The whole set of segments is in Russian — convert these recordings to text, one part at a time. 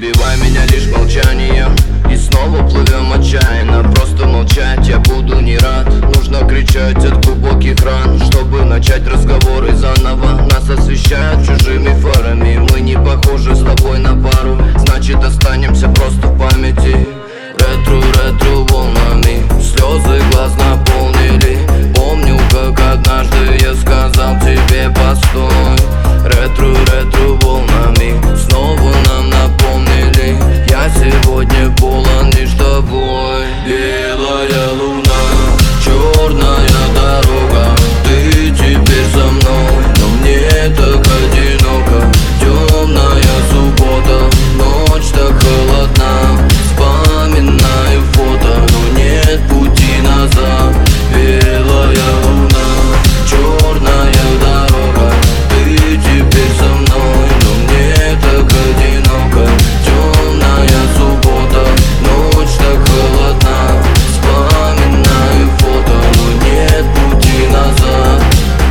перебивай меня лишь молчанием. И снова плывем отчаянно. Просто молчать я буду не рад. Нужно кричать от глубоких ран, чтобы начать разговоры заново. Нас освещают чужими фарами. Мы не похожи с тобой на пару. Значит останемся просто в памяти. Ретро волнами слезы глаз наполнили. Помню, как однажды я сказал тебе постой. Ретро волнами снова нам напомнили. Я сегодня полон лишь тобой. Белая луна, черная дорога. Ты теперь со мной, но мне так одиноко. Темная суббота, ночь так холодна. Вспоминаю фото, но нет пути назад. Белая луна, черная дорога. Ты теперь со мной, но мне так одиноко. Темная суббота, ночь так холодна. Вспоминаю фото, но нет пути назад.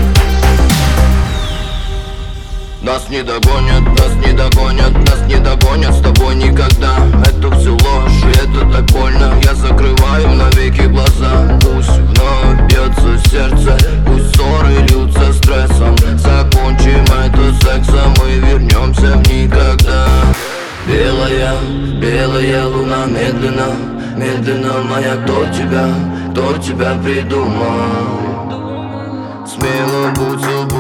Нас не догонят, нас не догонят, нас не догонят с тобой никогда. Это все ложь, и это так больно. Я закрываю навеки глаза. Пусть вновь бьется сердце, пусть ссоры льются стрессом. Закончим это сексом и вернемся в никогда. Белая луна медленно, медленно моя. Кто тебя придумал? Смело будь собой.